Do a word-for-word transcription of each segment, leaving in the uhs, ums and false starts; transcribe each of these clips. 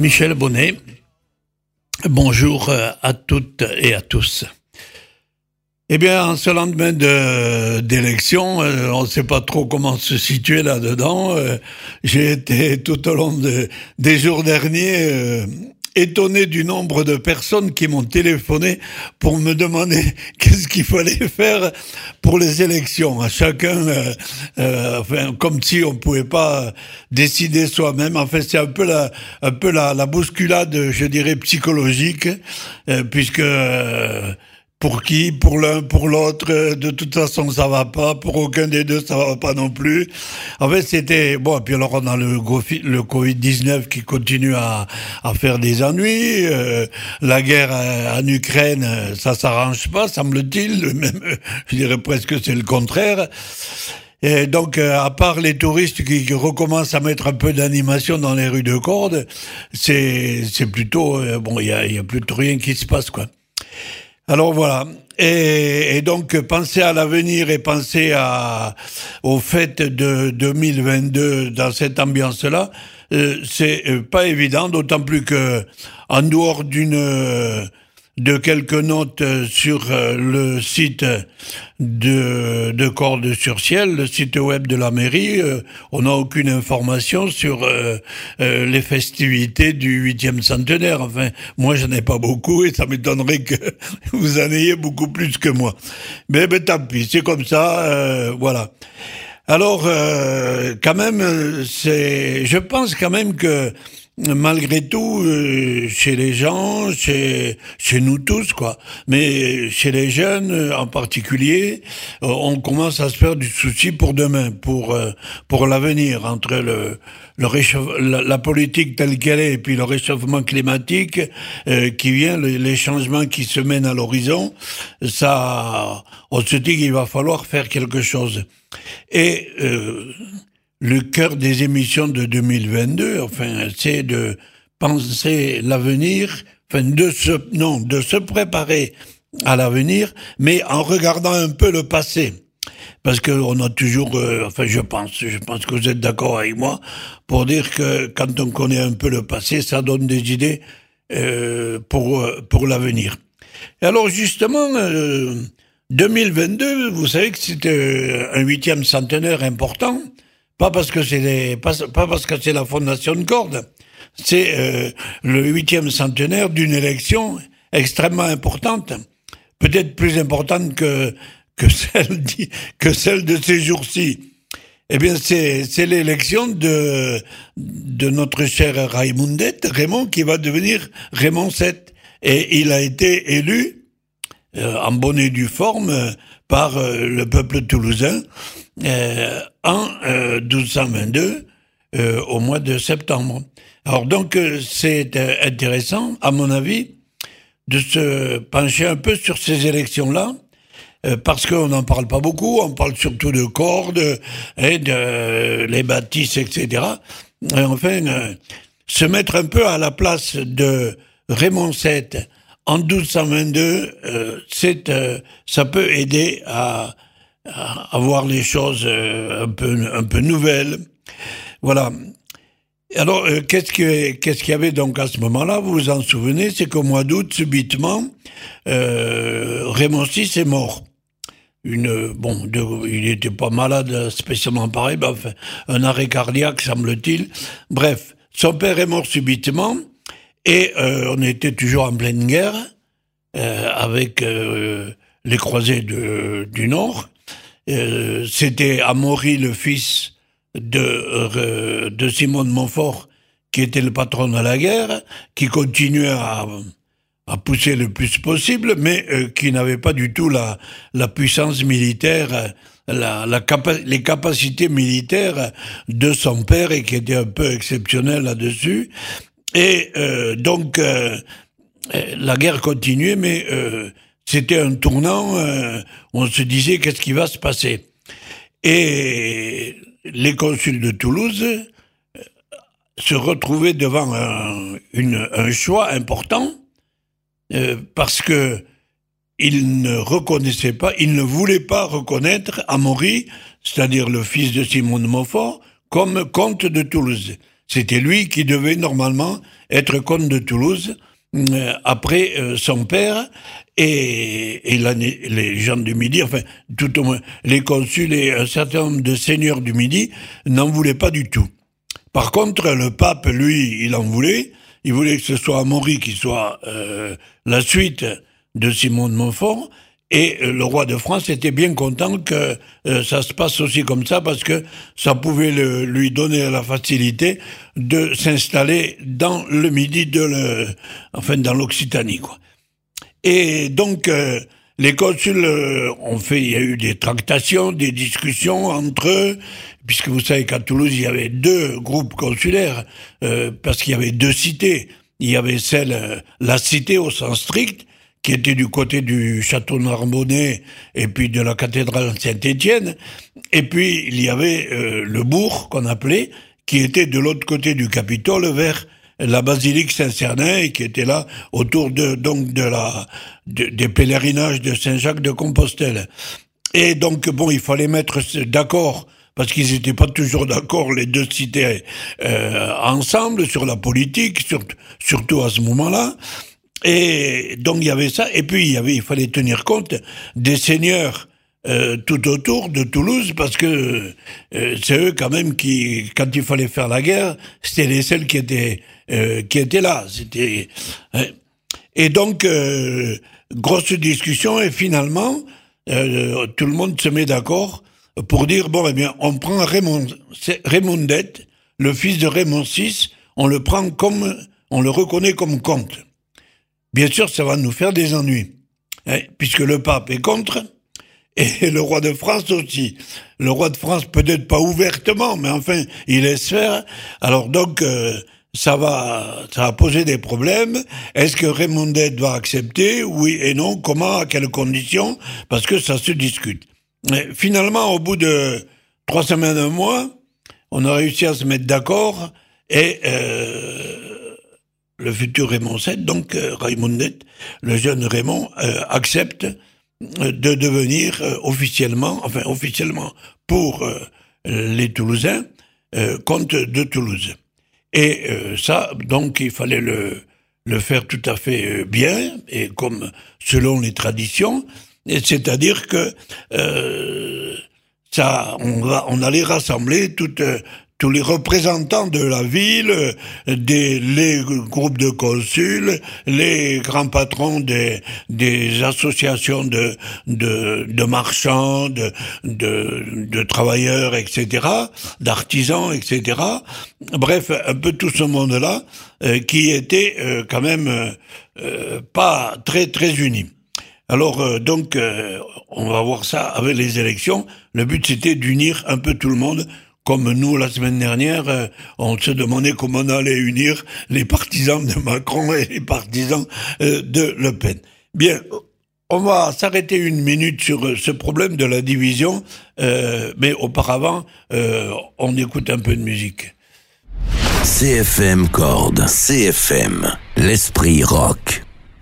Michel Bonnet, bonjour à toutes et à tous. Eh bien, en ce lendemain de, d'élection, euh, on ne sait pas trop comment se situer là-dedans. Euh, j'ai été tout au long de, des jours derniers euh, étonné du nombre de personnes qui m'ont téléphoné pour me demander qu'est-ce qu'il fallait faire pour les élections. À chacun, euh, euh, enfin, comme si on pouvait pas décider soi-même. En fait, c'est un peu la, un peu la, la bousculade, je dirais, psychologique, euh, puisque euh, pour qui? Pour l'un, pour l'autre. De toute façon, ça va pas. Pour aucun des deux, ça va pas non plus. En fait, c'était bon. Et puis alors, on a le, le covid dix-neuf qui continue à, à faire des ennuis. Euh, la guerre en Ukraine, ça s'arrange pas, semble-t-il. Même, je dirais presque c'est le contraire. Et donc, à part les touristes qui, qui recommencent à mettre un peu d'animation dans les rues de Cordes, c'est c'est plutôt bon. Il y a, il y a plus de rien qui se passe, quoi. Alors voilà, et, et donc penser à l'avenir et penser à aux fêtes de deux mille vingt-deux dans cette ambiance-là, euh, c'est pas évident, d'autant plus que en dehors d'une de quelques notes sur le site de de Cordes-sur-Ciel, le site web de la mairie, euh, on n'a aucune information sur euh, euh, les festivités du huitième centenaire. Enfin, moi, je n'en ai pas beaucoup et ça m'étonnerait que vous en ayez beaucoup plus que moi. Mais ben, tant pis, c'est comme ça, euh, voilà. Alors, euh, quand même, c'est, je pense quand même que malgré tout, euh, chez les gens, chez chez nous tous, quoi, mais chez les jeunes en particulier, euh, on commence à se faire du souci pour demain, pour euh, pour l'avenir, entre le le réchauffe, la, la politique telle qu'elle est et puis le réchauffement climatique euh, qui vient, les, les changements qui se mènent à l'horizon, ça, on se dit qu'il va falloir faire quelque chose. Et euh, le cœur des émissions de deux mille vingt-deux, enfin, c'est de penser l'avenir, enfin, de se, non, de se préparer à l'avenir, mais en regardant un peu le passé. Parce que on a toujours, euh, enfin, je pense, je pense que vous êtes d'accord avec moi, pour dire que quand on connaît un peu le passé, ça donne des idées euh, pour pour l'avenir. Et alors, justement, euh, deux mille vingt-deux, vous savez que c'était un huitième centenaire important. Pas parce que c'est les, pas, pas parce que c'est la fondation de Cordes, c'est euh, le huitième centenaire d'une élection extrêmement importante, peut-être plus importante que que celle que celle de ces jours-ci. Eh bien, c'est c'est l'élection de de notre cher Raimundette, Raymond, qui va devenir Raymond sept, et il a été élu euh, en bonne et due forme euh, par euh, le peuple toulousain. Euh, en euh, douze cent vingt-deux, euh, au mois de septembre. Alors donc, euh, c'est euh, intéressant, à mon avis, de se pencher un peu sur ces élections-là, euh, parce qu'on n'en parle pas beaucoup, on parle surtout de Cordes, et de euh, les bâtisses, et cetera. Et enfin, euh, se mettre un peu à la place de Raymond sept en douze cent vingt-deux, euh, c'est, euh, ça peut aider à à voir les choses un peu un peu nouvelles. Voilà. Alors, euh, qu'est-ce que qu'est-ce qu'il y avait donc à ce moment-là? Vous vous en souvenez? C'est qu'au mois d'août, subitement, euh, Raymond six est mort. Une bon, de, il était pas malade spécialement pareil, mais enfin, un arrêt cardiaque, semble-t-il. Bref, son père est mort subitement et euh, on était toujours en pleine guerre euh, avec euh, les croisés de, du Nord. Euh, c'était Amaury, le fils de, euh, de Simon de Montfort, qui était le patron de la guerre, qui continuait à, à pousser le plus possible, mais euh, qui n'avait pas du tout la, la puissance militaire, la, la capa- les capacités militaires de son père, et qui était un peu exceptionnel là-dessus. Et euh, donc, euh, la guerre continuait, mais euh, c'était un tournant, euh, on se disait qu'est-ce qui va se passer. Et les consuls de Toulouse euh, se retrouvaient devant un, une, un choix important, euh, parce que ils ne reconnaissaient pas, ils ne voulaient pas reconnaître Amaury, c'est-à-dire le fils de Simon de Montfort, comme comte de Toulouse. C'était lui qui devait normalement être comte de Toulouse euh, après euh, son père et, et la, les gens du Midi, enfin tout au moins les consuls et un certain nombre de seigneurs du Midi n'en voulaient pas du tout. Par contre, le pape, lui, il en voulait. Il voulait que ce soit Amaury qui soit euh, la suite de Simon de Montfort. Et le roi de France était bien content que euh, ça se passe aussi comme ça, parce que ça pouvait le, lui donner la facilité de s'installer dans le Midi, de le, enfin dans l'Occitanie, quoi. Et donc euh, les consuls euh, ont fait, il y a eu des tractations, des discussions entre eux, puisque vous savez qu'à Toulouse il y avait deux groupes consulaires, euh, parce qu'il y avait deux cités. Il y avait celle, euh, la cité au sens strict, qui était du côté du château Narbonnais et puis de la cathédrale Saint-Étienne, et puis il y avait euh, le bourg qu'on appelait, qui était de l'autre côté du Capitole, vers la basilique Saint-Cernin, et qui était là autour de donc de la de, des pèlerinages de Saint-Jacques de Compostelle. Et donc bon, il fallait mettre d'accord, parce qu'ils n'étaient pas toujours d'accord, les deux cités euh, ensemble, sur la politique, surtout, surtout à ce moment-là. Et donc il y avait ça, et puis il y avait, il fallait tenir compte des seigneurs euh, tout autour de Toulouse, parce que euh, c'est eux quand même qui, quand il fallait faire la guerre, c'était les seuls qui étaient euh, qui étaient là. C'était hein. Et donc euh, grosse discussion, et finalement euh, tout le monde se met d'accord pour dire bon, eh bien on prend Raymond, Raymondet, le fils de Raymond six, on le prend comme, on le reconnaît comme comte. Bien sûr, ça va nous faire des ennuis, hein, puisque le pape est contre, et le roi de France aussi. Le roi de France, peut-être pas ouvertement, mais enfin, il laisse faire. Alors donc, euh, ça va, ça va poser des problèmes. Est-ce que Raymondet va accepter? Oui et non. Comment? À quelles conditions? Parce que ça se discute. Mais finalement, au bout de trois semaines, un mois, on a réussi à se mettre d'accord, et euh, le futur Raymond sept, donc euh, Raymondet, le jeune Raymond, euh, accepte euh, de devenir euh, officiellement, enfin officiellement pour euh, les Toulousains, euh, comte de Toulouse. Et euh, ça, donc, il fallait le, le faire tout à fait euh, bien, et comme selon les traditions, et c'est-à-dire que euh, ça, on va, on allait rassembler toutes euh, tous les représentants de la ville, des, les groupes de consuls, les grands patrons des, des associations de, de, de marchands, de, de, de travailleurs, et cetera, d'artisans, et cetera. Bref, un peu tout ce monde-là, euh, qui était euh, quand même euh, pas très, très uni. Alors, euh, donc, euh, on va voir ça avec les élections. Le but, c'était d'unir un peu tout le monde. Comme nous, la semaine dernière, euh, on se demandait comment on allait unir les partisans de Macron et les partisans euh, de Le Pen. Bien, on va s'arrêter une minute sur ce problème de la division, euh, mais auparavant, euh, on écoute un peu de musique. C F M Cordes, C F M, l'esprit rock.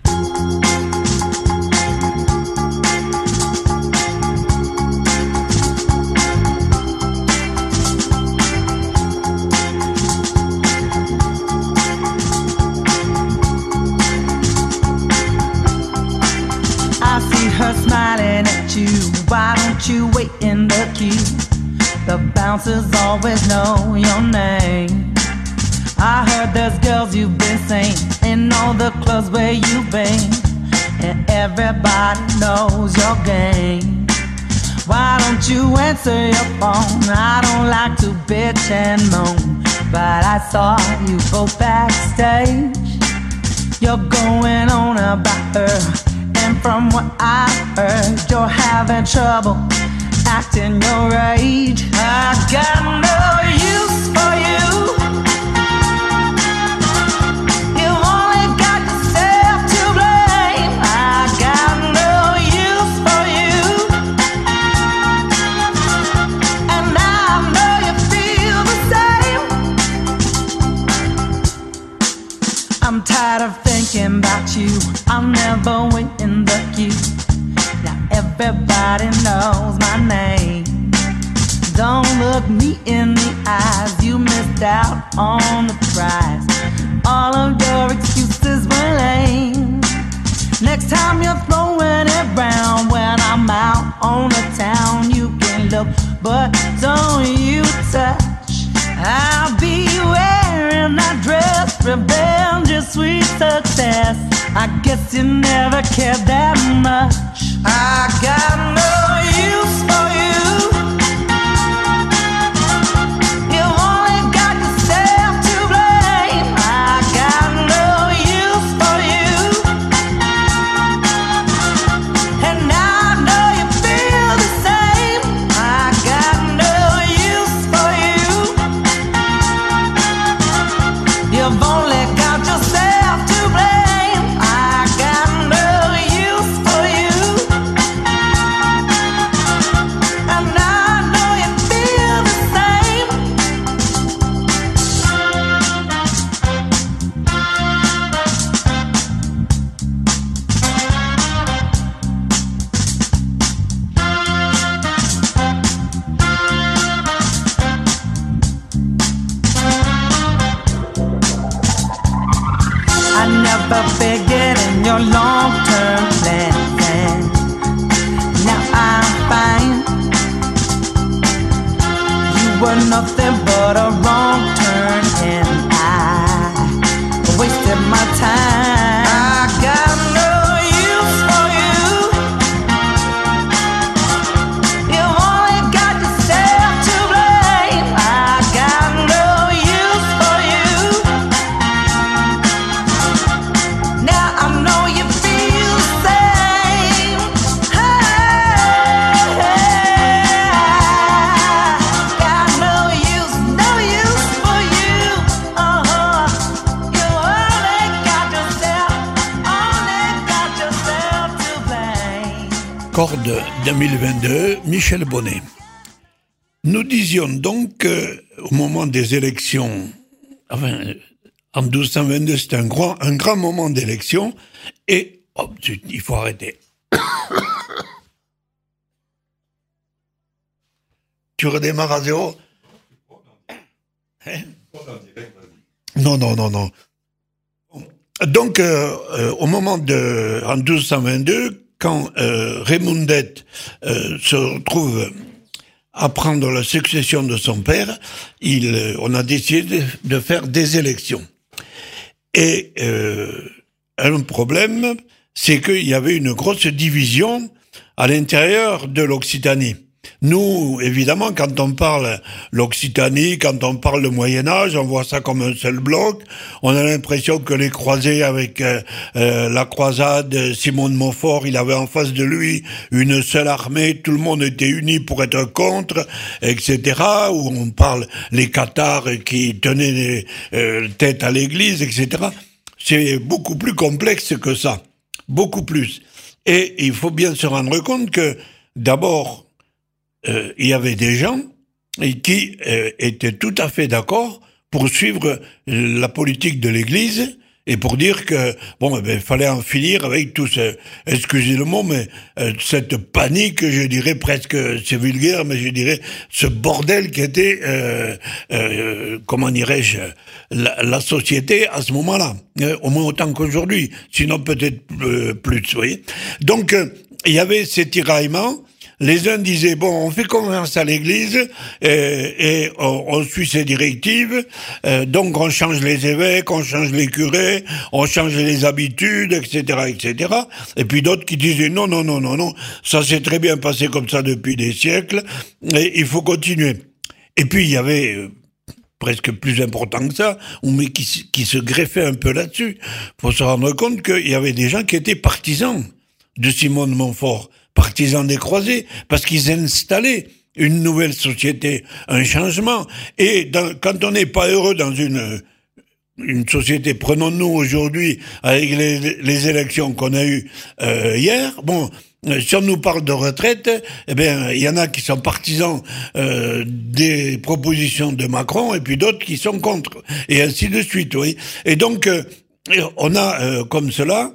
Her smiling at you, why don't you wait in the queue? The bouncers always know your name. I heard there's girls you've been seeing in all the clubs where you've been, and everybody knows your game. Why don't you answer your phone? I don't like to bitch and moan, but I saw you both backstage. You're going on about her, and from what I heard, you're having trouble acting your age. I got no use for you. You only got yourself to blame. I got no use for you, and I know you feel the same. I'm tired of thinking about you. I'll never win in the queue. Now everybody knows my name. Don't look me in the eyes. You missed out on the prize. All of your excuses were lame. Next time you're throwing it round, when I'm out on the town, you can look, but don't you touch. I'll be wearing that dress, rebellious sweet success. I guess you never cared that much. I got no use for you. You only got yourself to blame. I got no use for you. And now I know you feel the same. I got no use for you. You've only got yourself to blame. I got no use for you. And now I know you feel the same. I never figured in your long-term plan. Now I'm fine. You were nothing but a wrong turn, and I wasted my time. I got no use for you. You only got yourself to blame. I got no use for you. Now I know you feel the same. Hey, got no use, no use for you. Uh-huh. You only got yourself, only got yourself to blame. Corde deux mille vingt-deux, Michel Bonnet. Nous disions donc qu'au moment des élections, enfin, en douze cent vingt-deux, c'était un grand, un grand moment d'élection, et oh, zut, il faut arrêter. Tu redémarres à zéro? Hein? Non, non, non, non. Donc, euh, euh, au moment de, en douze cent vingt-deux, quand euh, Raymondet euh, se retrouve à prendre la succession de son père, il, euh, on a décidé de, de faire des élections. Et euh, un problème, c'est qu'il y avait une grosse division à l'intérieur de l'Occitanie. Nous, évidemment, quand on parle l'Occitanie, quand on parle le Moyen-Âge, on voit ça comme un seul bloc. On a l'impression que les croisés avec euh, euh, la croisade, Simon de Montfort, il avait en face de lui une seule armée, tout le monde était uni pour être contre, et cetera. Où on parle les cathares qui tenaient les, euh, tête à l'église, et cetera. C'est beaucoup plus complexe que ça. Beaucoup plus. Et il faut bien se rendre compte que, d'abord, Euh, il y avait des gens qui euh, étaient tout à fait d'accord pour suivre la politique de l'Église et pour dire que bon, eh ben, fallait en finir avec tout ce, excusez le mot, mais euh, cette panique, je dirais presque, c'est vulgaire, mais je dirais ce bordel qui était, euh, euh, comment dirais-je, la, la société à ce moment-là, euh, au moins autant qu'aujourd'hui, sinon peut-être euh, plus, vous voyez. Donc euh, il y avait ces tiraillements. Les uns disaient, bon, on fait confiance à l'Église et, et on, on suit ses directives, euh, donc on change les évêques, on change les curés, on change les habitudes, et cetera, et cetera. Et puis d'autres qui disaient, non, non, non, non, non, ça s'est très bien passé comme ça depuis des siècles, et il faut continuer. Et puis il y avait... Euh, presque plus important que ça, mais qui, qui se greffait un peu là-dessus. Faut se rendre compte qu'il y avait des gens qui étaient partisans de Simon de Montfort, partisans des croisés, parce qu'ils installaient une nouvelle société, un changement. Et dans, quand on n'est pas heureux dans une, une société, prenons-nous aujourd'hui, avec les, les élections qu'on a eues euh, hier, bon, si on nous parle de retraite, eh bien, il y en a qui sont partisans euh, des propositions de Macron, et puis d'autres qui sont contre, et ainsi de suite, oui. Et donc, euh, on a euh, comme cela,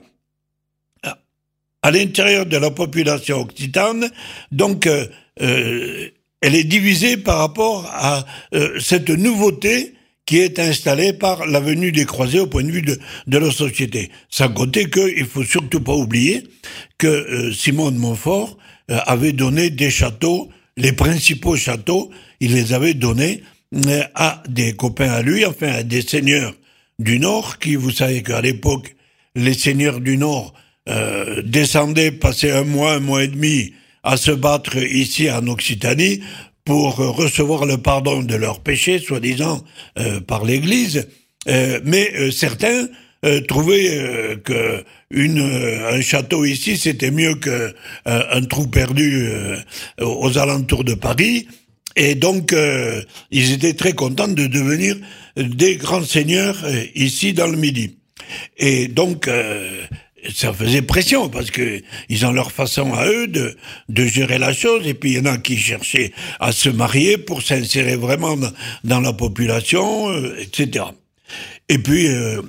à l'intérieur de la population occitane, donc euh, euh, elle est divisée par rapport à euh, cette nouveauté qui est installée par la venue des croisés au point de vue de, de la société. Sans compter qu'il faut surtout pas oublier que euh, Simon de Montfort euh, avait donné des châteaux, les principaux châteaux, il les avait donnés euh, à des copains à lui, enfin à des seigneurs du Nord, qui, vous savez qu'à l'époque, les seigneurs du Nord euh, descendaient, passaient un mois, un mois et demi à se battre ici en Occitanie pour euh, recevoir le pardon de leurs péchés, soi-disant euh, par l'Église. Euh, mais euh, certains euh, trouvaient euh, que une, euh, un château ici, c'était mieux que euh, un trou perdu euh, aux alentours de Paris. Et donc, euh, ils étaient très contents de devenir des grands seigneurs euh, ici dans le Midi. Et donc, euh, ça faisait pression parce que ils ont leur façon à eux de, de gérer la chose. Et puis, il y en a qui cherchaient à se marier pour s'insérer vraiment dans, dans la population, euh, et cetera. Et puis, euh,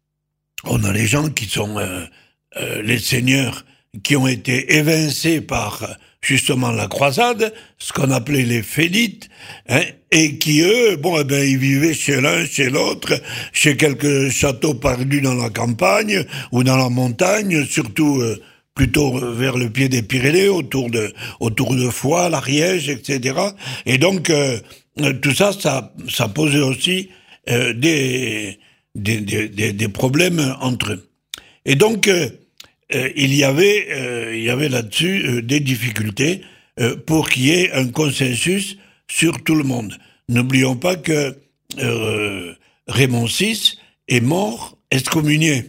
on a les gens qui sont euh, euh, les seigneurs qui ont été évincés par justement la croisade, ce qu'on appelait les félites, hein, et qui eux, bon, eh ben, ils vivaient chez l'un, chez l'autre, chez quelques châteaux perdus dans la campagne ou dans la montagne, surtout euh, plutôt vers le pied des Pyrénées, autour de autour de Foix, l'Ariège, et cetera. Et donc euh, tout ça, ça, ça posait aussi euh, des, des, des des problèmes entre eux. Et donc euh, Euh, il y avait, euh, il y avait là-dessus euh, des difficultés euh, pour qu'il y ait un consensus sur tout le monde. N'oublions pas que euh, Raymond six est mort excommunié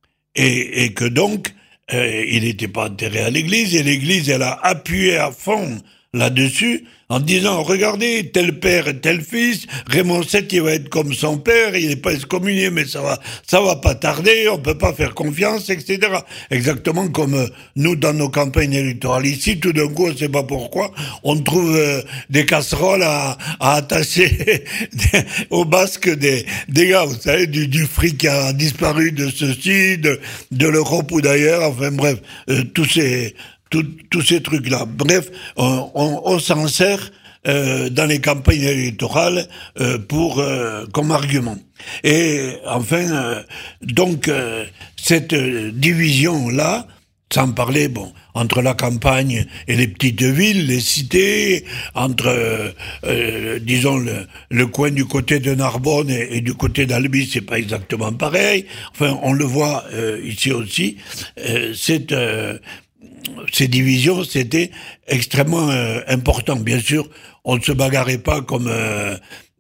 et, et que donc euh, il n'était pas enterré à l'Église et l'Église elle a appuyé à fond là-dessus en disant regardez tel père et tel fils, Raymond sept il va être comme son père, il n'est pas excommunié mais ça va ça va pas tarder, on peut pas faire confiance, et cetera. Exactement comme euh, nous dans nos campagnes électorales ici, tout d'un coup on sait pas pourquoi on trouve euh, des casseroles à, à attacher au basque des, des gars, vous savez, du, du fric qui a disparu de ceci, de, de l'Europe ou d'ailleurs, enfin bref, euh, tous ces tous ces trucs-là. Bref, on, on, on s'en sert euh, dans les campagnes électorales euh, pour euh, comme argument. Et enfin, euh, donc euh, cette division-là, sans parler, bon, entre la campagne et les petites villes, les cités, entre, euh, euh, disons, le, le coin du côté de Narbonne et, et du côté d'Albi, c'est pas exactement pareil. Enfin, on le voit euh, ici aussi. Euh, c'est euh, Ces divisions, c'était extrêmement euh, important. Bien sûr, on ne se bagarrait pas comme euh,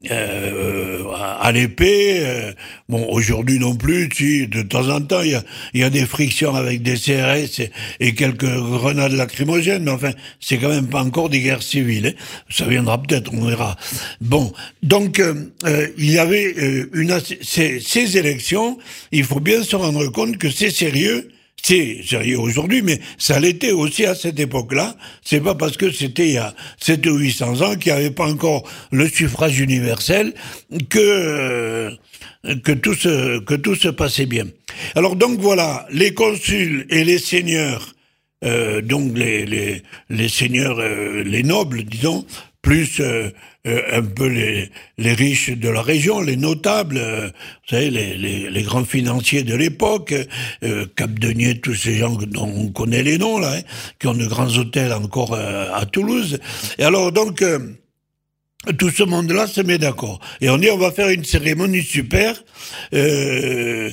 euh, à l'épée. Euh, bon, aujourd'hui non plus. Si, de temps en temps, il y a, il y a des frictions avec des C R S et, et quelques grenades lacrymogènes. Mais enfin, c'est quand même pas encore des guerres civiles. Hein. Ça viendra peut-être, on verra. Bon, donc euh, euh, il y avait euh, une ces, ces élections. Il faut bien se rendre compte que c'est sérieux. C'est sérieux aujourd'hui, mais ça l'était aussi à cette époque-là. C'est pas parce que c'était il y a sept ou huit cents ans qu'il n'y avait pas encore le suffrage universel que euh, que tout se que tout se passait bien. Alors donc voilà, les consuls et les seigneurs, euh, donc les les les seigneurs, euh, les nobles, disons, plus euh, euh, un peu les les riches de la région, les notables, euh, vous savez, les, les les grands financiers de l'époque, euh, Capdenier, tous ces gens dont on connaît les noms là, hein, qui ont de grands hôtels encore euh, à Toulouse. Et alors donc euh, tout ce monde-là se met d'accord. Et on dit on va faire une cérémonie super, euh,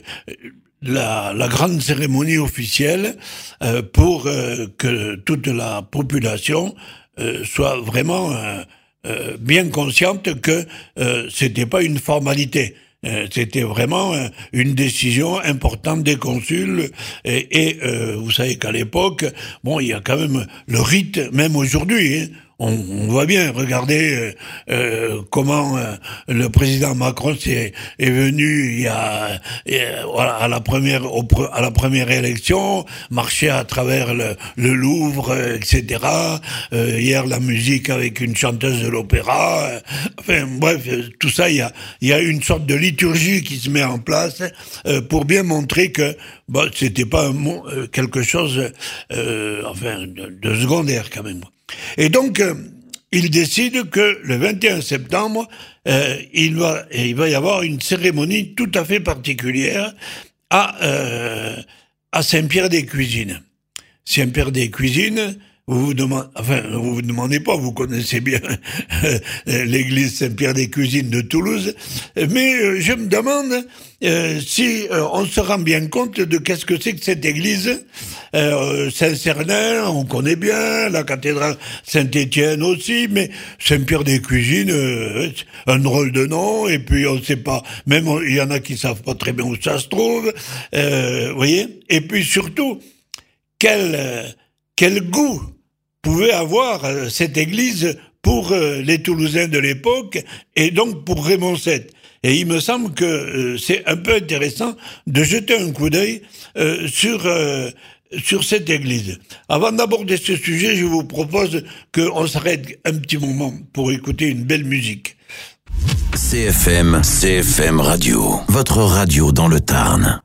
la, la grande cérémonie officielle euh, pour euh, que toute la population euh, soit vraiment euh, euh, bien consciente que euh, c'était pas une formalité. Euh, c'était vraiment euh, une décision importante des consuls et, et euh, vous savez qu'à l'époque, bon, il y a quand même le rite, même aujourd'hui, hein, on, on voit bien, regardez euh, euh, comment euh, le président Macron est, est venu il y a, et, voilà, à la première au, à la première élection, marcher à travers le, le Louvre, et cetera. Euh, hier la musique avec une chanteuse de l'opéra. Euh, enfin bref, tout ça, il y a il y a une sorte de liturgie qui se met en place euh, pour bien montrer que bon, c'était pas un mot, euh, quelque chose euh, enfin de, de secondaire quand même. Et donc, euh, il décide que le vingt et un septembre, euh, il va, il va y avoir une cérémonie tout à fait particulière à, euh, à Saint-Pierre-des-Cuisines. Saint-Pierre-des-Cuisines, vous vous demandez, enfin, vous vous demandez pas, vous connaissez bien l'église Saint-Pierre-des-Cuisines de Toulouse, mais euh, je me demande euh, si euh, on se rend bien compte de qu'est-ce que c'est que cette église. Euh, Saint-Cernin, on connaît bien, la cathédrale Saint-Étienne aussi, mais Saint-Pierre-des-Cuisines, euh, un drôle de nom, et puis on ne sait pas, même il y en a qui savent pas très bien où ça se trouve, euh, vous voyez, et puis surtout, quel, euh, quel goût pouvait avoir euh, cette église pour euh, les Toulousains de l'époque, et donc pour Raymond sept. Et il me semble que euh, c'est un peu intéressant de jeter un coup d'œil euh, sur euh, sur cette église. Avant d'aborder ce sujet, je vous propose qu'on s'arrête un petit moment pour écouter une belle musique. C F M, C F M Radio, votre radio dans le Tarn.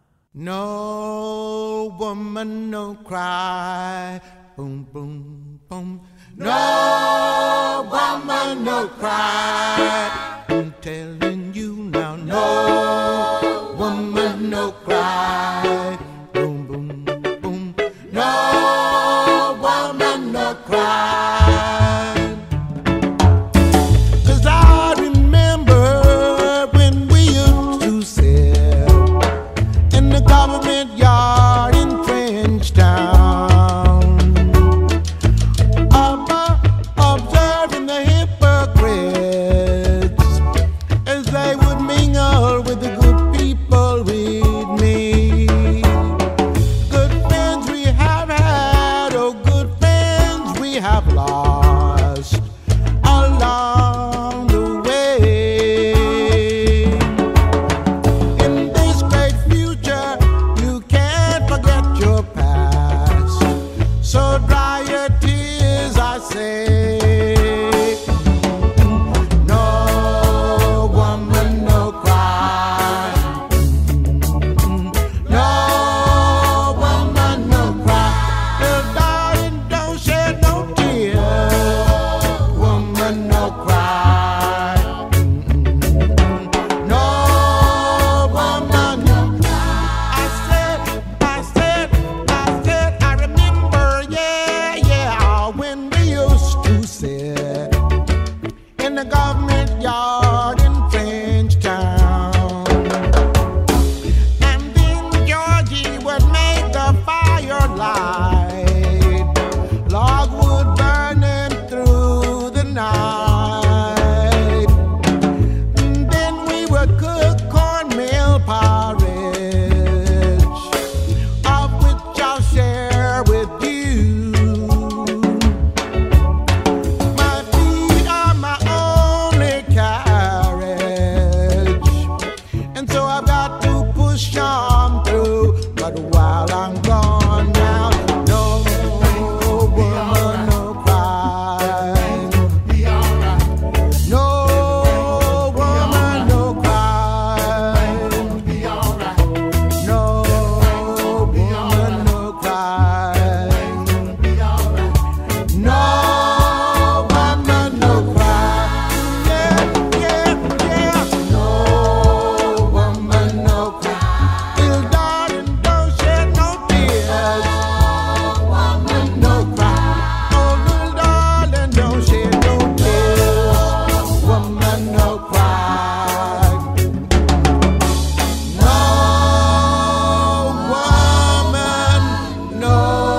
No woman, no cry, boom, boom, boom. No woman, no cry. I'm telling you now, no woman, no cry, boom, boom, boom. No woman, no cry. 'Cause I remember when we used to sit in the government yard in Frenchtown, I'm uh, observing the hypocrites as they would mingle with the good people with me. Good friends we have had, oh good friends we have lost along the way. In this great future, you can't forget your past. So dry your tears, I say. No woman, no cry. No woman, no cry. Little darling, don't shed no tears. Woman, no cry. No woman, no cry. I said, I said, I said, I remember, yeah, yeah, when we used to sit in the government yard in Frenchtown. And then Georgie would make the fire light. Log would burn them through the night. And then we would cook cornmeal porridge, of which I'll share with you. My feet are my only carriage, and so I've got to push on through. But while I'm gone now, no woman, no cry. No woman, no cry. No woman, no cry. No woman, no cry. Yeah, yeah, yeah. No woman, no cry. Little darling, don't shed no tears. Woman, no cry. Oh, little darling, don't shed no tears. Woman, no cry. No woman, no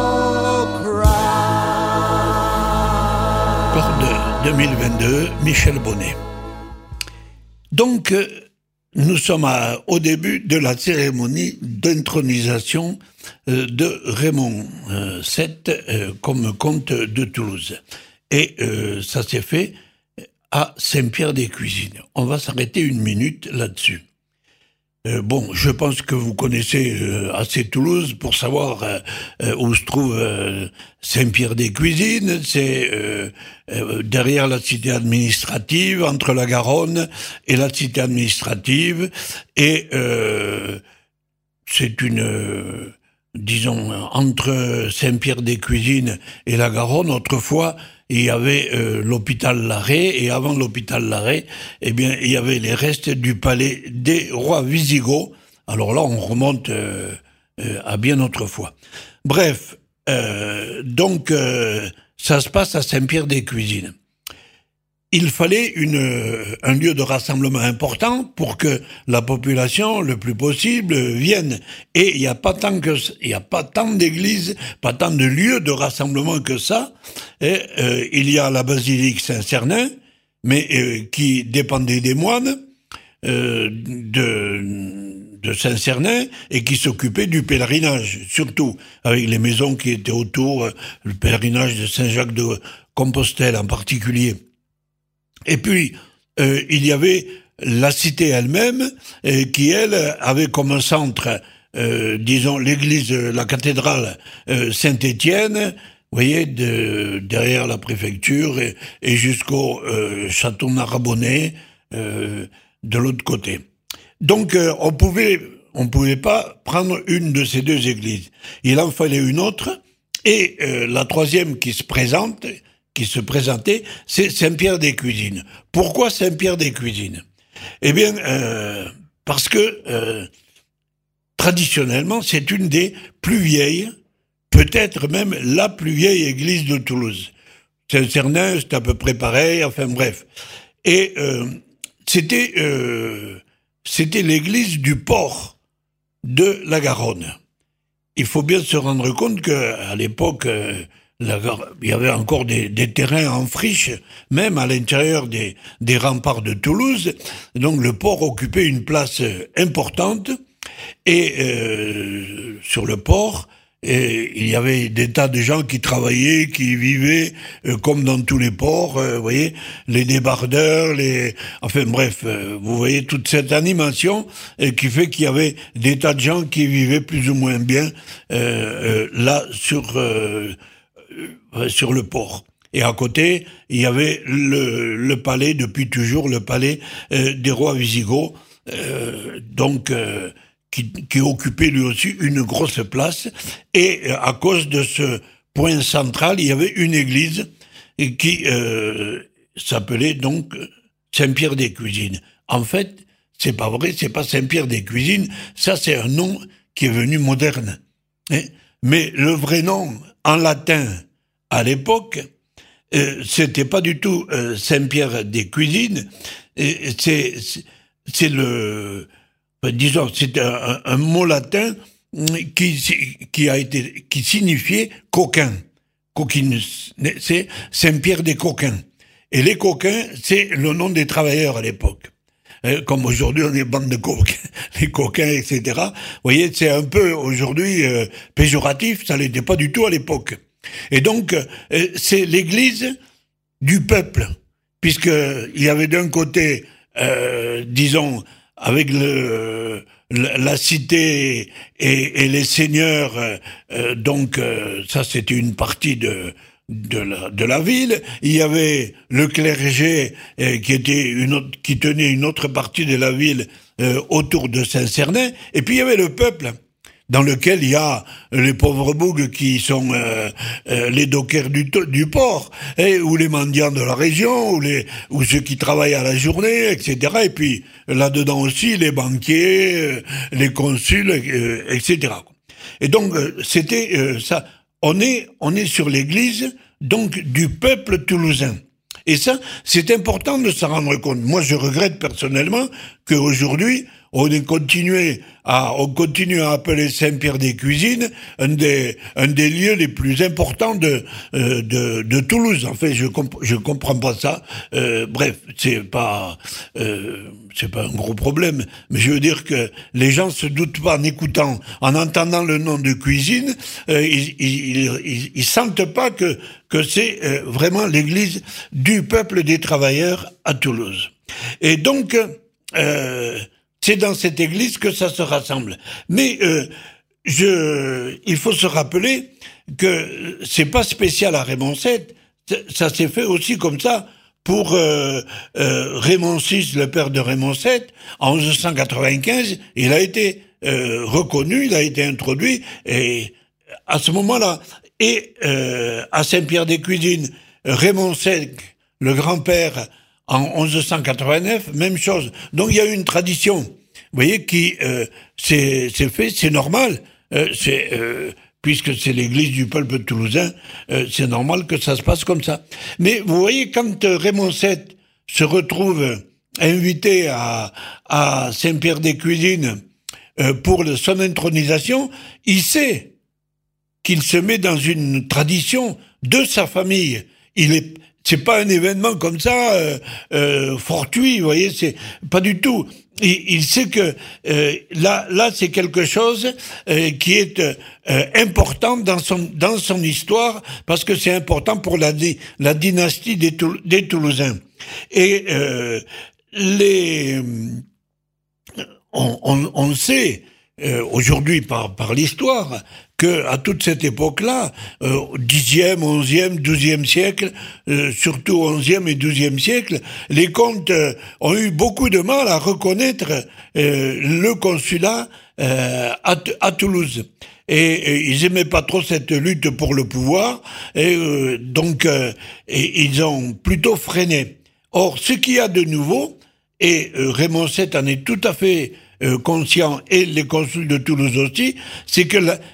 cry. Corde deux mille vingt-deux, Michel Bonnet. Donc, euh, nous sommes à- au début de la cérémonie d'intronisation euh, de Raymond euh, sept euh, comme comte de Toulouse. Et euh, ça s'est fait à Saint-Pierre-des-Cuisines. On va s'arrêter une minute là-dessus. Euh, bon, je pense que vous connaissez euh, assez Toulouse pour savoir euh, euh, où se trouve euh, Saint-Pierre-des-Cuisines. C'est euh, euh, derrière la cité administrative, entre la Garonne et la cité administrative. Et euh, c'est une, euh, disons, entre Saint-Pierre-des-Cuisines et la Garonne. Autrefois, il y avait euh, l'hôpital Larrey, et avant l'hôpital Larrey, eh bien, il y avait les restes du palais des rois Visigoths. Alors là, on remonte euh, euh, à bien autrefois. Bref, euh, donc, euh, ça se passe à Saint-Pierre-des-Cuisines. Il fallait une, un lieu de rassemblement important pour que la population, le plus possible, vienne. Et il n'y a pas tant que, il y a pas tant d'églises, pas tant de lieux de rassemblement que ça. Et, euh, il y a la basilique Saint-Cernin, mais euh, qui dépendait des moines euh, de, de Saint-Cernin et qui s'occupait du pèlerinage, surtout avec les maisons qui étaient autour, le pèlerinage de Saint-Jacques de Compostelle en particulier. Et puis, euh, il y avait la cité elle-même, euh, qui, elle, avait comme centre, euh, disons, l'église, la cathédrale euh, Saint-Étienne, vous voyez, de, derrière la préfecture, et, et jusqu'au euh, château Narbonnais, euh, de l'autre côté. Donc, euh, on pouvait, on pouvait pas prendre une de ces deux églises. Il en fallait une autre, et euh, la troisième qui se présente, qui se présentait, c'est Saint-Pierre-des-Cuisines. Pourquoi Saint-Pierre-des-Cuisines? Eh bien, euh, parce que euh, traditionnellement, c'est une des plus vieilles, peut-être même la plus vieille église de Toulouse. Saint-Cernin, c'est à peu près pareil, enfin bref. Et euh, c'était euh, c'était l'église du port de la Garonne. Il faut bien se rendre compte qu'à l'époque, euh, La, il y avait encore des, des terrains en friche, même à l'intérieur des, des remparts de Toulouse. Donc le port occupait une place importante. Et euh, sur le port, et il y avait des tas de gens qui travaillaient, qui vivaient, euh, comme dans tous les ports, euh, vous voyez, les débardeurs, les... Enfin bref, euh, vous voyez toute cette animation euh, qui fait qu'il y avait des tas de gens qui vivaient plus ou moins bien euh, euh, là sur... Euh, sur le port. Et à côté, il y avait le, le palais, depuis toujours, le palais euh, des rois Visigoths, euh, donc euh, qui, qui occupait lui aussi une grosse place. Et euh, à cause de ce point central, il y avait une église qui euh, s'appelait donc Saint-Pierre-des-Cuisines. En fait, c'est pas vrai, c'est pas Saint-Pierre-des-Cuisines, ça c'est un nom qui est venu moderne. Hein. Mais le vrai nom, en latin, à l'époque, euh, c'était pas du tout euh, Saint-Pierre-des-Cuisines, et c'est, c'est le, euh, disons, c'est un, un mot latin qui, qui a été, qui signifiait coquin. Coquinus, c'est Saint-Pierre-des-Coquins. Et les coquins, c'est le nom des travailleurs à l'époque. Comme aujourd'hui on est bande de coquins, les coquins, et cetera. Vous voyez, c'est un peu aujourd'hui euh, péjoratif, ça l'était pas du tout à l'époque. Et donc, euh, c'est l'église du peuple, puisque il y avait d'un côté, euh, disons, avec le, la, la cité et, et les seigneurs, euh, donc euh, ça c'était une partie de de la, de la ville. Il y avait le clergé euh, qui était une autre, qui tenait une autre partie de la ville euh, autour de Saint-Cernin, et puis il y avait le peuple dans lequel il y a les pauvres bougues qui sont euh, euh, les dockers du, du port, et, ou les mendiants de la région, ou les ou ceux qui travaillent à la journée, et cetera. Et puis là-dedans aussi les banquiers, euh, les consuls, euh, et cetera. Et donc euh, c'était euh, ça. On est, on est sur l'église, donc, du peuple toulousain. Et ça, c'est important de s'en rendre compte. Moi, je regrette personnellement qu'aujourd'hui, on ait continué à, on continue à appeler Saint-Pierre-des-Cuisines un des, un des lieux les plus importants de, euh, de, de Toulouse. En fait, je comp- je comprends pas ça. Euh, bref, c'est pas, euh, c'est pas un gros problème. Mais je veux dire que les gens se doutent pas en écoutant, en entendant le nom de cuisine, euh, ils, ils, ils, ils sentent pas que, que c'est euh, vraiment l'église du peuple des travailleurs à Toulouse. Et donc, euh, c'est dans cette église que ça se rassemble. Mais euh, je, il faut se rappeler que c'est pas spécial à Raymond sept. Ça s'est fait aussi comme ça pour euh, euh, Raymond six, le père de Raymond sept. En onze cent quatre-vingt-quinze, il a été euh, reconnu, il a été introduit, et à ce moment-là, et euh, à Saint-Pierre-des-Cuisines, Raymond cinq, le grand-père, en onze cent quatre-vingt-neuf, même chose. Donc il y a une tradition, vous voyez, qui euh, c'est, c'est fait, c'est normal, euh, c'est euh, puisque c'est l'église du peuple toulousain, euh, c'est normal que ça se passe comme ça. Mais vous voyez, quand euh, Raymond sept se retrouve invité à, à Saint-Pierre-des-Cuisines euh, pour le, son intronisation, il sait qu'il se met dans une tradition de sa famille. Il est, c'est pas un événement comme ça euh, euh, fortuit, vous voyez, c'est pas du tout. Il, il sait que euh, là, là, c'est quelque chose euh, qui est euh, important dans son dans son histoire parce que c'est important pour la la dynastie des, Toul, des Toulousains. Et euh, les on, on, on sait euh, aujourd'hui par par l'histoire que à toute cette époque-là, euh, dixième, onzième, douzième siècle, euh, surtout onzième et douzième siècle, les comtes euh, ont eu beaucoup de mal à reconnaître euh, le consulat euh, à, à Toulouse. Et, et ils aimaient pas trop cette lutte pour le pouvoir, et euh, donc euh, et, ils ont plutôt freiné. Or, ce qu'il y a de nouveau, et euh, Raymond sept en est tout à fait euh, conscient, et les consuls de Toulouse aussi, c'est que la,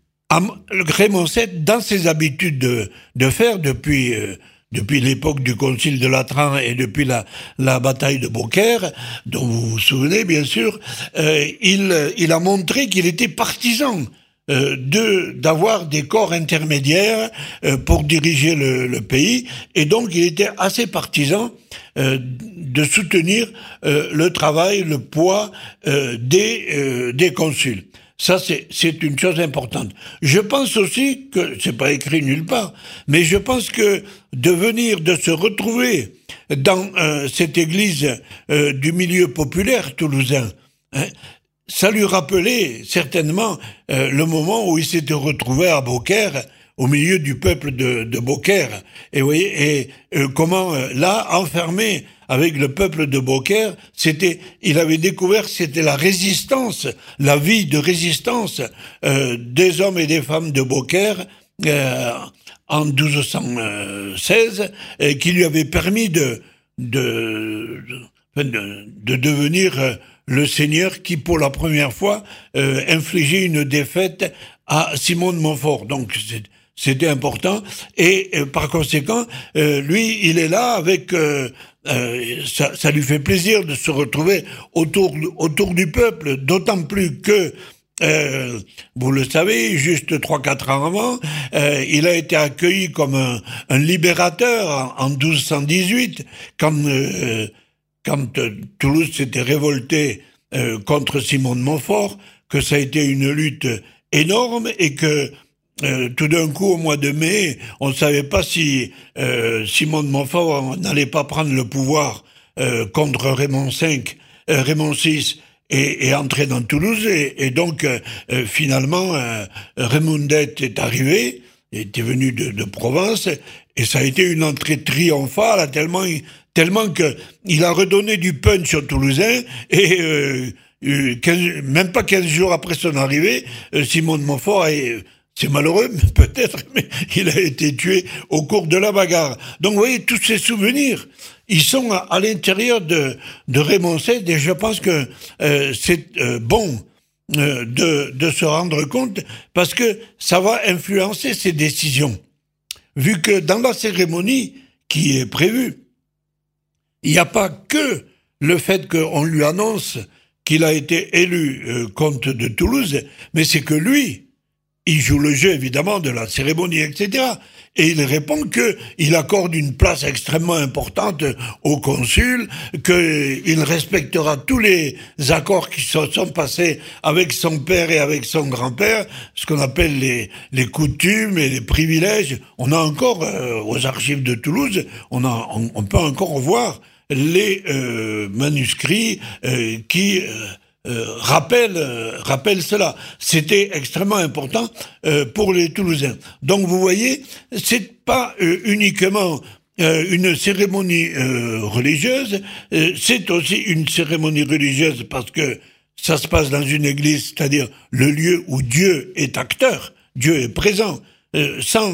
Raymond sept, dans ses habitudes de, de faire depuis euh, depuis l'époque du concile de Latran et depuis la, la bataille de Beaucaire, dont vous vous souvenez bien sûr, euh, il, il a montré qu'il était partisan euh, de d'avoir des corps intermédiaires euh, pour diriger le, le pays, et donc il était assez partisan euh, de soutenir euh, le travail, le poids euh, des euh, des consuls. Ça, c'est, c'est une chose importante. Je pense aussi que, c'est pas écrit nulle part, mais je pense que de venir, de se retrouver dans euh, cette église euh, du milieu populaire toulousain, hein, ça lui rappelait certainement euh, le moment où il s'était retrouvé à Beaucaire, au milieu du peuple de, de Beaucaire. Et vous voyez, et euh, comment euh, là, enfermé avec le peuple de Beaucaire, c'était, il avait découvert que c'était la résistance, la vie de résistance euh, des hommes et des femmes de Beaucaire euh, en douze cent seize, euh, qui lui avait permis de de, de, de devenir euh, le seigneur qui, pour la première fois, euh, infligeait une défaite à Simon de Montfort. Donc, c'est, c'était important. Et euh, par conséquent, euh, lui, il est là avec... Euh, Euh, ça, ça lui fait plaisir de se retrouver autour autour du peuple, d'autant plus que euh, vous le savez, juste trois quatre ans avant, euh, il a été accueilli comme un, un libérateur en, en douze cent dix-huit, quand euh, quand euh, Toulouse s'était révolté euh, contre Simon de Montfort, que ça a été une lutte énorme et que Euh, tout d'un coup, au mois de mai, on ne savait pas si euh, Simon de Montfort n'allait pas prendre le pouvoir euh, contre Raymond cinq, euh, Raymond six, et, et entrer dans Toulouse. Et, et donc, euh, finalement, euh, Raymondet est arrivé, était venu de, de Provence, et ça a été une entrée triomphale, tellement, tellement que il a redonné du punch aux Toulousains, et euh, quinze, même pas quinze jours après son arrivée, euh, Simon de Montfort est... C'est malheureux, peut-être, mais il a été tué au cours de la bagarre. Donc, vous voyez, tous ces souvenirs, ils sont à, à l'intérieur de, de Raymond sept, et je pense que euh, c'est euh, bon euh, de, de se rendre compte, parce que ça va influencer ses décisions. Vu que dans la cérémonie qui est prévue, il n'y a pas que le fait qu'on lui annonce qu'il a été élu euh, comte de Toulouse, mais c'est que lui... il joue le jeu, évidemment, de la cérémonie, et cetera. Et il répond qu'il accorde une place extrêmement importante au consul, qu'il respectera tous les accords qui se sont passés avec son père et avec son grand-père, ce qu'on appelle les, les coutumes et les privilèges. On a encore, euh, aux archives de Toulouse, on, a, on, on peut encore voir les euh, manuscrits euh, qui... Euh, Euh, rappelle, euh, rappelle cela. C'était extrêmement important euh, pour les Toulousains. Donc vous voyez, c'est pas euh, uniquement euh, une cérémonie euh, religieuse, euh, c'est aussi une cérémonie religieuse parce que ça se passe dans une église, c'est-à-dire le lieu où Dieu est acteur, Dieu est présent. Euh, sans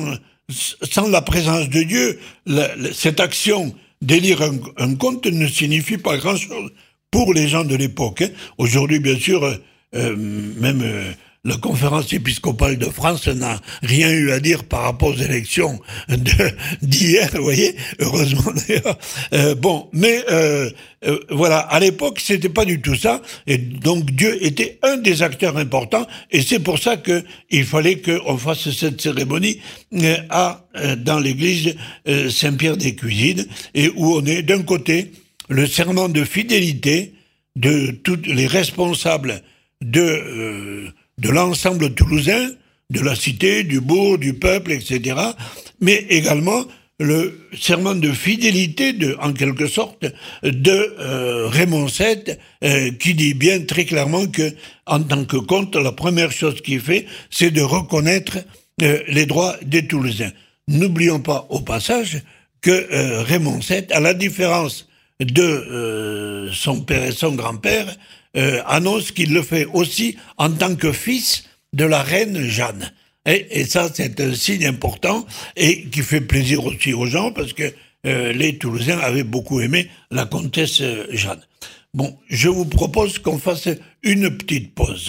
sans la présence de Dieu, la, la, cette action d'élire un, un conte ne signifie pas grand-chose pour les gens de l'époque. Hein. Aujourd'hui, bien sûr, euh, même euh, la conférence épiscopale de France n'a rien eu à dire par rapport aux élections de, d'hier, vous voyez, heureusement d'ailleurs. Euh, bon, mais euh, euh, voilà, à l'époque, c'était pas du tout ça, et donc Dieu était un des acteurs importants, et c'est pour ça que il fallait qu'on fasse cette cérémonie euh, à euh, dans l'église euh, Saint-Pierre-des-Cuisines, et où on est d'un côté le serment de fidélité de tous les responsables de euh, de l'ensemble toulousain, de la cité, du bourg, du peuple, et cetera, mais également le serment de fidélité, de, en quelque sorte, de euh, Raymond sept, euh, qui dit bien très clairement que, en tant que comte, la première chose qu'il fait, c'est de reconnaître euh, les droits des Toulousains. N'oublions pas, au passage, que euh, Raymond sept, à la différence de euh, son père et son grand-père, Euh, annonce qu'il le fait aussi en tant que fils de la reine Jeanne. Et, et ça, c'est un signe important et qui fait plaisir aussi aux gens parce que euh, les Toulousains avaient beaucoup aimé la comtesse Jeanne. Bon, je vous propose qu'on fasse une petite pause.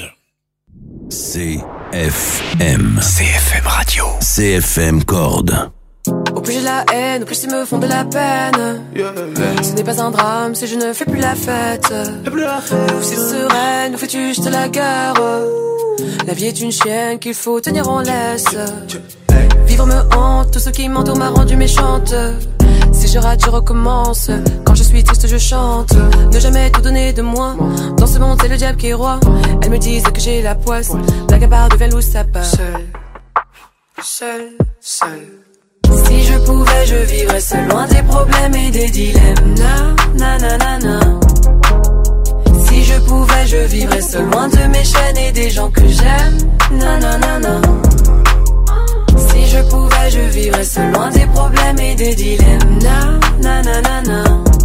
C F M. C F M Radio. C F M Corde. Au plus j'ai la haine, au plus ils me font de la peine. Yeah, yeah. Ce n'est pas un drame si je ne fais plus la fête. Plus la fête. Nous c'est sereine, nous fais-tu juste la guerre. La vie est une chienne qu'il faut tenir en laisse. Hey. Vivre me hante, tout ce qui m'entoure m'a rendu méchante. Si je rate, je recommence. Quand je suis triste, je chante. Ne jamais tout donner de moi. Dans ce monde, c'est le diable qui est roi. Elles me disent que j'ai la poisse. La gabarre devient loup, ça part. Seul, seul, seul. Si je pouvais, je vivrais seul, loin des problèmes et des dilemmes. Na, na, na, na, na. Si je pouvais, je vivrais seul, loin de mes chaînes et des gens que j'aime. Na, na, na, na. Si je pouvais, je vivrais seul, loin des problèmes et des dilemmes. Na, na, na, na, na.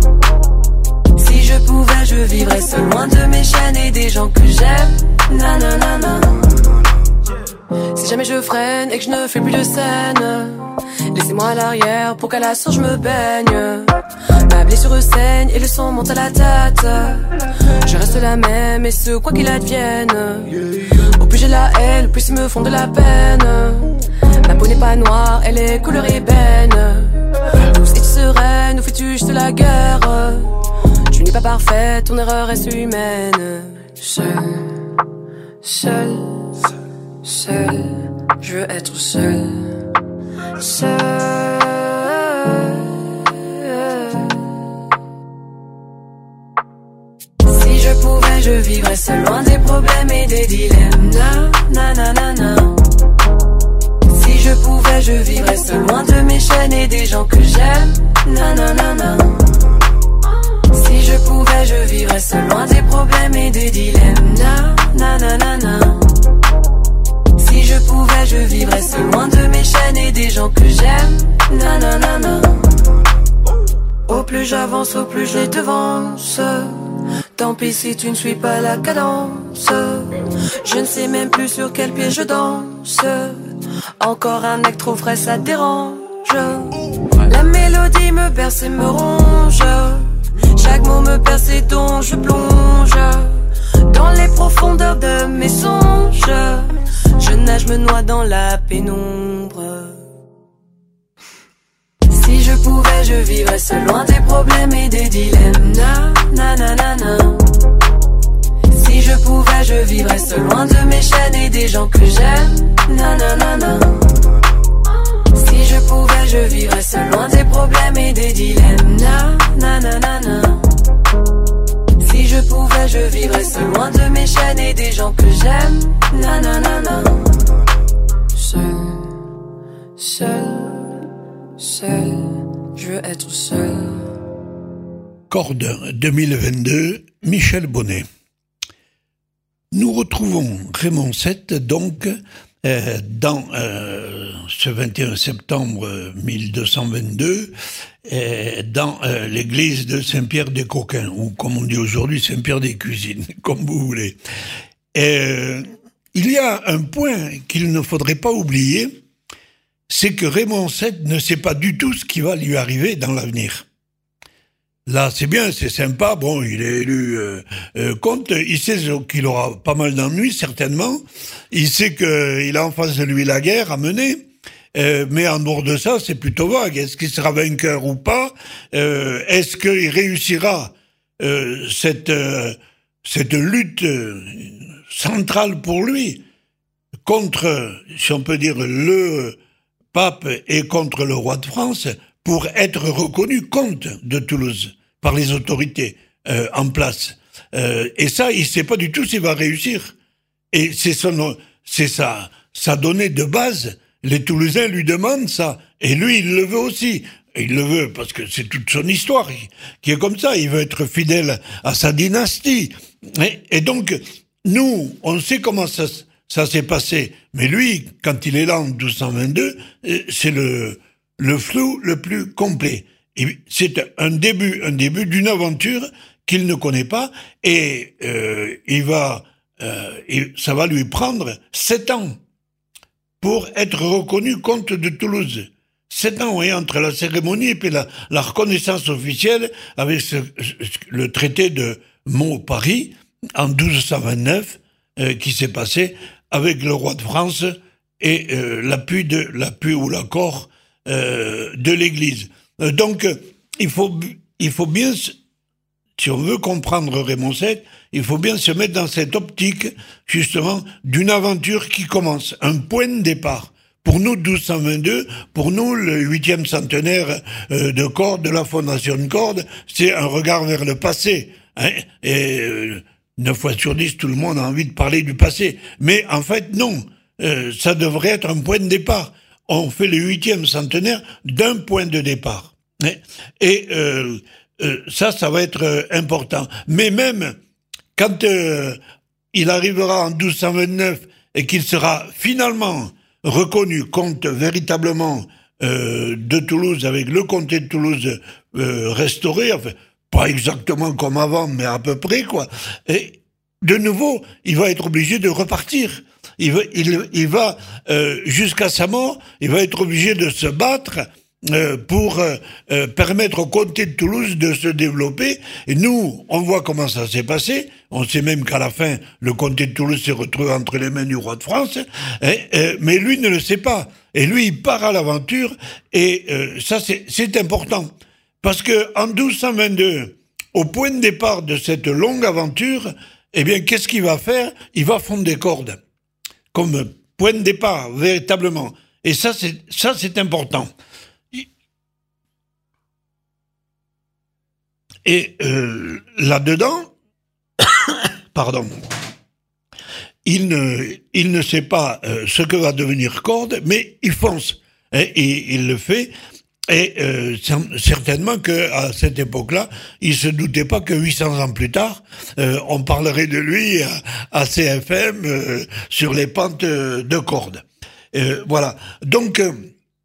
Si je pouvais, je vivrais seul, loin de mes chaînes et des gens que j'aime. Na, na, na, na. Si jamais je freine et que je ne fais plus de scène, laissez-moi à l'arrière pour qu'à la source je me baigne. Ma blessure saigne et le sang monte à la tête. Je reste la même et ce quoi qu'il advienne. Au plus j'ai la haine, au plus ils me font de la peine. Ma peau n'est pas noire, elle est couleur ébène. Douce et sereine, nous fais-tu juste la guerre. Tu n'es pas parfaite, ton erreur reste humaine. Seul, seul, seul, je veux être seul. Seul. Si je pouvais, je vivrais seul, loin des problèmes et des dilemmes. Na, na, na, na, na. Si je pouvais, je vivrais seul, loin de mes chaînes et des gens que j'aime. Na, na, na, na. Si je pouvais, je vivrais seul, loin des problèmes et des dilemmes. Na, na, na, na, na. Si je pouvais, je vivrais seul, loin de mes chaînes et des gens que j'aime. Na, na, na, na. Au plus j'avance, au plus je les devance. Tant pis si tu ne suis pas la cadence. Je ne sais même plus sur quel pied je danse. Encore un acte trop frais, ça dérange. La mélodie me berce et me ronge. Chaque mot me perce et dont je plonge dans les profondeurs de mes songes. Je nage, me noie dans la pénombre. Si je pouvais, je vivrais seul, loin des problèmes et des dilemmes. Na, na, na, na, na. Si je pouvais, je vivrais seul, loin de mes chaînes et des gens que j'aime. Na, na, na, na. Si je pouvais, je vivrais seul, loin des problèmes et des dilemmes. Na, na, na, na, na. Si je pouvais, je vivrais seul, loin de mes chaînes et des gens que j'aime. Na, na, na, na. Seul, seul, seul, je veux être seul. Corde deux mille vingt-deux, Michel Bonnet. Nous retrouvons Raymond sept, donc, euh, dans euh, ce vingt et un septembre mille deux cent vingt-deux, euh, dans euh, l'église de Saint-Pierre-des-Coquins, ou comme on dit aujourd'hui, Saint-Pierre-des-Cuisines, comme vous voulez. Et, euh, il y a un point qu'il ne faudrait pas oublier, c'est que Raymond sept ne sait pas du tout ce qui va lui arriver dans l'avenir. Là, c'est bien, c'est sympa. Bon, il est élu euh, euh, comte. Il sait qu'il aura pas mal d'ennuis, certainement. Il sait qu'il a en face de lui la guerre à mener. Euh, mais en dehors de ça, c'est plutôt vague. Est-ce qu'il sera vainqueur ou pas? euh, Est-ce qu'il réussira euh, cette euh, cette lutte euh, centrale pour lui contre, si on peut dire, le pape et contre le roi de France, pour être reconnu comte de Toulouse par les autorités euh, en place. Euh, et ça, il ne sait pas du tout s'il va réussir. Et c'est son, c'est sa, sa donnée de base. Les Toulousains lui demandent ça. Et lui, il le veut aussi. Et il le veut parce que c'est toute son histoire qui est comme ça. Il veut être fidèle à sa dynastie. Et, et donc, nous, on sait comment ça, ça s'est passé. Mais lui, quand il est là en douze cent vingt-deux, c'est le... le flou le plus complet. Et c'est un début, un début d'une aventure qu'il ne connaît pas, et euh, il va, euh, et ça va lui prendre sept ans pour être reconnu comte de Toulouse. Sept ans, oui, entre la cérémonie et puis la, la reconnaissance officielle avec ce, le traité de Mont-Paris en douze cent vingt-neuf euh, qui s'est passé avec le roi de France et euh, l'appui de l'appui ou l'accord Euh, de l'Église. Euh, donc, euh, il faut, il faut bien, si on veut comprendre Raymond sept, il faut bien se mettre dans cette optique, justement, d'une aventure qui commence, un point de départ. Pour nous, douze cent vingt-deux, pour nous, le huitième centenaire euh, de Cordes, de la fondation de Cordes, c'est un regard vers le passé. Hein, et euh, neuf fois sur dix, tout le monde a envie de parler du passé. Mais en fait, non. Euh, ça devrait être un point de départ. On fait le huitième centenaire d'un point de départ. Et euh, euh, ça, ça va être euh, important. Mais même quand euh, il arrivera en douze cent vingt-neuf et qu'il sera finalement reconnu comte véritablement euh, de Toulouse, avec le comté de Toulouse euh, restauré, enfin, pas exactement comme avant, mais à peu près, quoi. Et de nouveau, il va être obligé de repartir. Il va, il, il va euh, jusqu'à sa mort, il va être obligé de se battre euh, pour euh, euh, permettre au comté de Toulouse de se développer. Et nous, on voit comment ça s'est passé. On sait même qu'à la fin, le comté de Toulouse s'est retrouvé entre les mains du roi de France. Et, euh, mais lui ne le sait pas. Et lui, il part à l'aventure. Et euh, ça, c'est, c'est important. Parce que en douze cent vingt-deux, au point de départ de cette longue aventure, eh bien, qu'est-ce qu'il va faire? Il va fonder Cordes. Comme point de départ, véritablement. Et ça, c'est, ça, c'est important. Et euh, là-dedans, pardon, il ne, il ne sait pas euh, ce que va devenir Cordes, mais il fonce. Et, et il le fait. Et euh, certainement qu'à cette époque-là, il se doutait pas que huit cents ans plus tard, euh, on parlerait de lui à, à C F M euh, sur les pentes de Cordes. Euh, voilà. Donc, euh,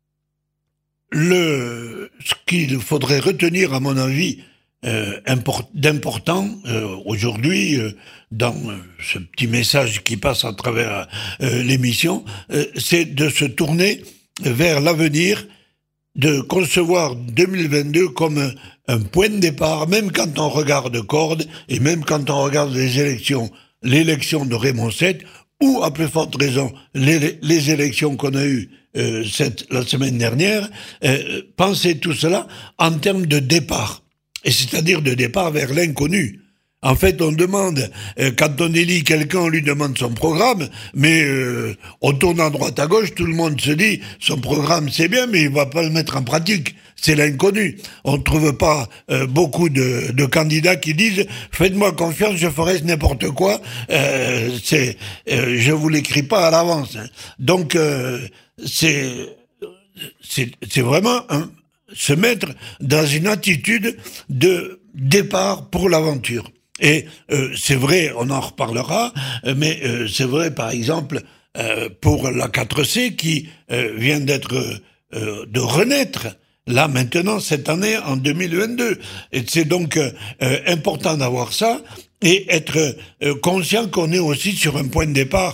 le ce qu'il faudrait retenir, à mon avis, euh, import, d'important euh, aujourd'hui, euh, dans euh, ce petit message qui passe à travers euh, l'émission, euh, c'est de se tourner vers l'avenir, de concevoir deux mille vingt-deux comme un, un point de départ, même quand on regarde Cordes, et même quand on regarde les élections, l'élection de Raymond sept, ou à plus forte raison, les, les élections qu'on a eues euh, cette, la semaine dernière, euh, pensez tout cela en termes de départ, et c'est-à-dire de départ vers l'inconnu. En fait, on demande, euh, quand on élit quelqu'un, on lui demande son programme, mais euh, on tourne à droite à gauche, tout le monde se dit, son programme c'est bien, mais il va pas le mettre en pratique. C'est l'inconnu. On ne trouve pas euh, beaucoup de, de candidats qui disent « Faites-moi confiance, je ferai n'importe quoi. Euh, » c'est, euh, je vous l'écris pas à l'avance. Hein. Donc, euh, c'est, c'est, c'est vraiment un, se mettre dans une attitude de départ pour l'aventure. Et euh, c'est vrai, on en reparlera, mais euh, c'est vrai, par exemple, euh, pour la quatre C qui euh, vient d'être, euh, de renaître, là maintenant, cette année, en deux mille vingt-deux. Et c'est donc euh, important d'avoir ça et être euh, conscient qu'on est aussi sur un point de départ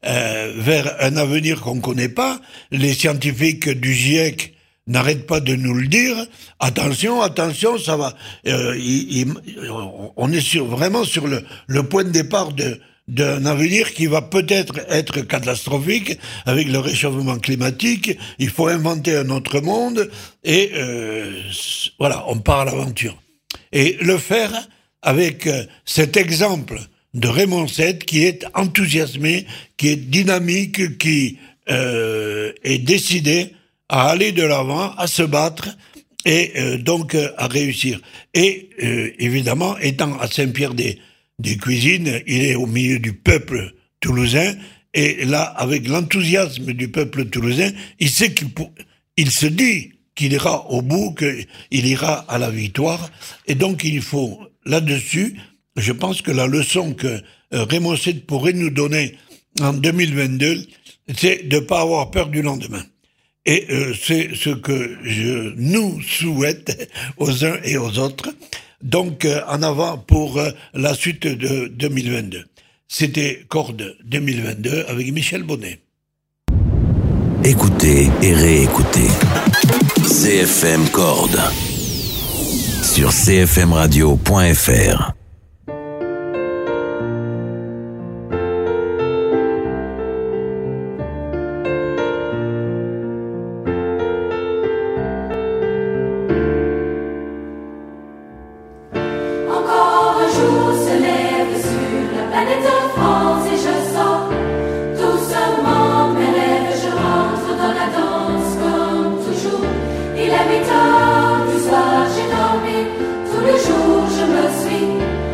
euh, vers un avenir qu'on ne connaît pas. Les scientifiques du GIEC n'arrêtent pas de nous le dire. Attention, attention, ça va. Euh, il, il, on est sur, vraiment sur le, le point de départ de d'un avenir qui va peut-être être catastrophique avec le réchauffement climatique. Il faut inventer un autre monde et euh, voilà, on part à l'aventure. Et le faire avec euh, cet exemple de Raymond sept qui est enthousiasmé, qui est dynamique, qui euh, est décidé à aller de l'avant, à se battre et euh, donc euh, à réussir. Et euh, évidemment, étant à Saint-Pierre des des cuisines, il est au milieu du peuple toulousain, et là, avec l'enthousiasme du peuple toulousain, il sait qu'il pour... il se dit qu'il ira au bout, qu'il ira à la victoire, et donc il faut, là-dessus, je pense que la leçon que Raymond sept pourrait nous donner en deux mille vingt-deux, c'est de ne pas avoir peur du lendemain. Et euh, c'est ce que je nous souhaite aux uns et aux autres. Donc, euh, en avant pour euh, la suite de deux mille vingt-deux. C'était Corde deux mille vingt-deux avec Michel Bonnet. Écoutez et réécoutez. C F M Corde. Sur c f m radio point f r. Et la méthode du soir, j'ai dormi. Tous les jours, je me suis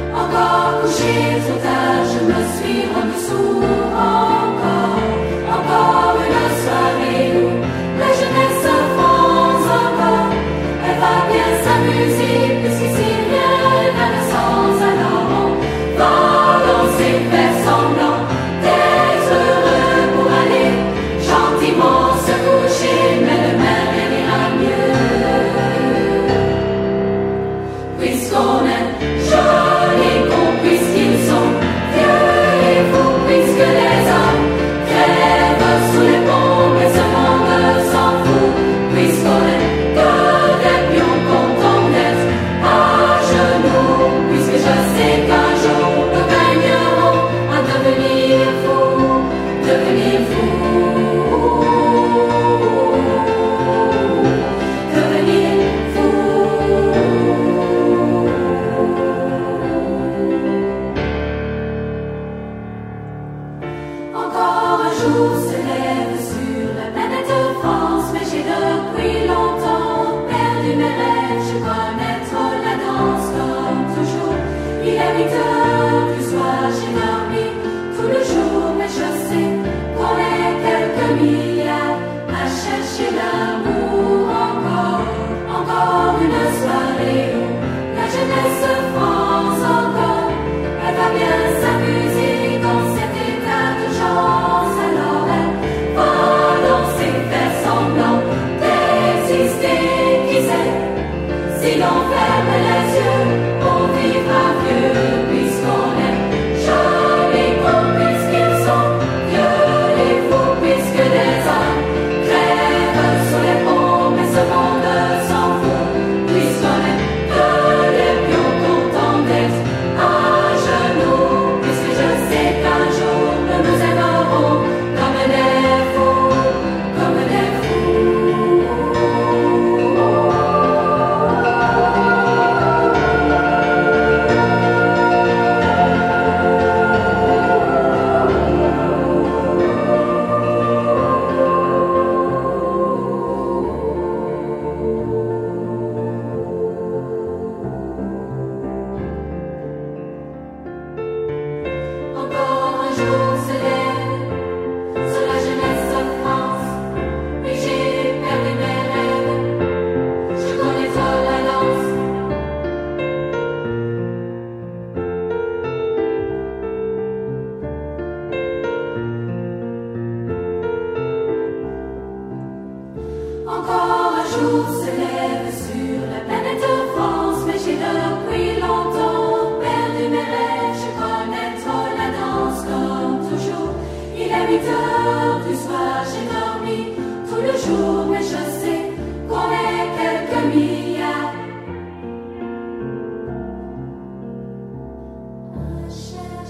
huit heures du soir, j'ai dormi tout le jour, mais je sais qu'on est quelques milliards.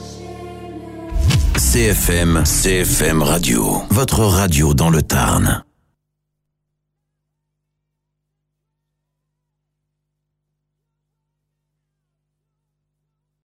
C F M, C F M Radio, votre radio dans le Tarn.